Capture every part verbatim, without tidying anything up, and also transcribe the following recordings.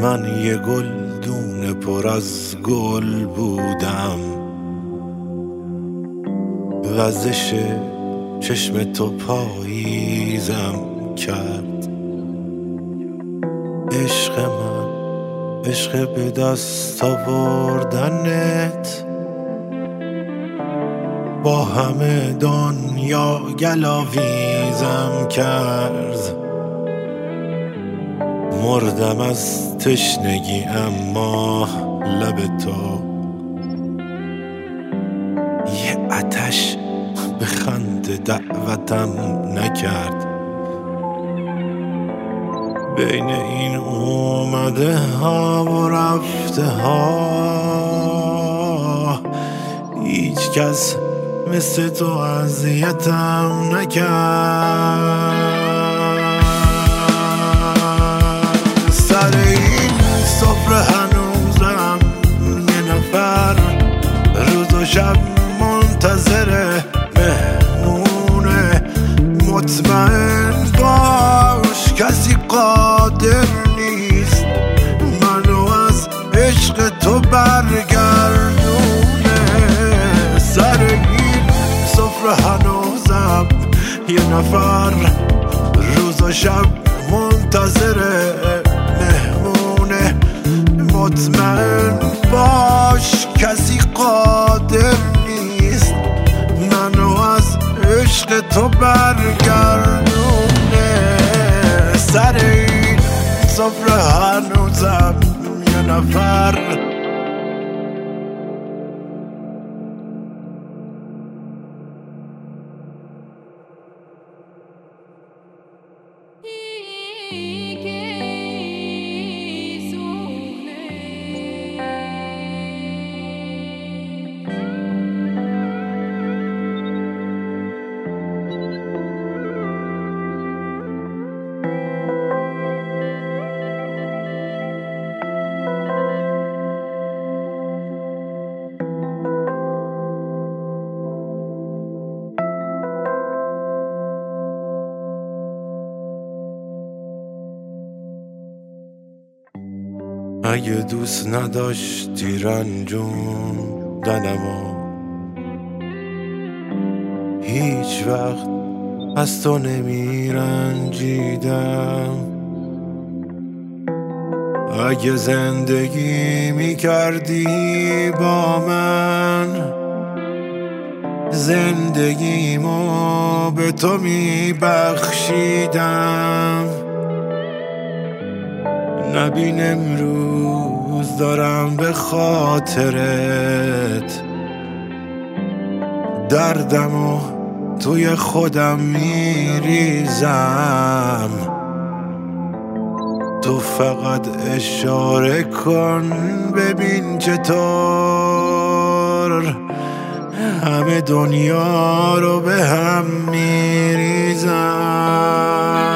من یه گلدون پر از گل بودم، وزش چشم تو پاییزم کرد. عشق من عشق به دست آوردنت، با همه دنیا گلاویزم کرد. مردم از تشنگی اما لب تو یه آتش به خنده دعوتم نکرد. بین این اومده ها و رفته ها هیچ کس مثل تو اذیتم نکرد. سر این سفره هنوزم یه نفر روز و شب منتظر مهمونه. مطمئن باش کسی قادر نیست منو از عشق تو برگردونه. سر این سفره هنوزم یه نفر روز و شب منتظره مهمونه. مطمئن باش کسی قادر نیست منو از عشق تو برگردونه. سر این سفره هنوزم یه نفر اگه دوست نداشتی رنجوندنمو هیچ وقت از تو نمیرنجیدم. اگه زندگی میکردی با من زندگیمو به تو میبخشیدم. نبین امروز دارم به خاطرت دردمو توی خودم میریزم. تو فقط اشاره کن ببین چطور همه دنیا رو به هم میریزم.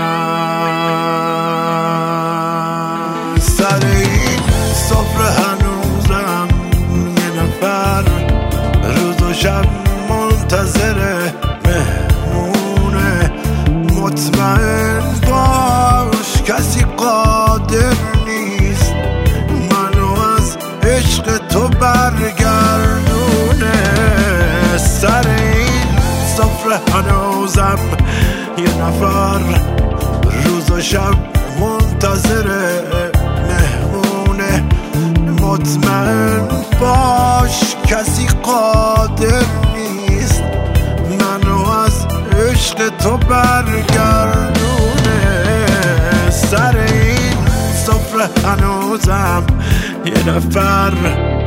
سر این سفره هنوزم یه نفر روز و شب منتظره مهمونه. مطمئن باش کسی قادر نیست منو از عشق تو برگردونه. سر این سفره هنوزم یه نفر روز و شب منتظره مهمونه. مطمئن باش کسی قادر نیست منو از عشق تو برگردونه. سر این سفره هنوزم یه نفر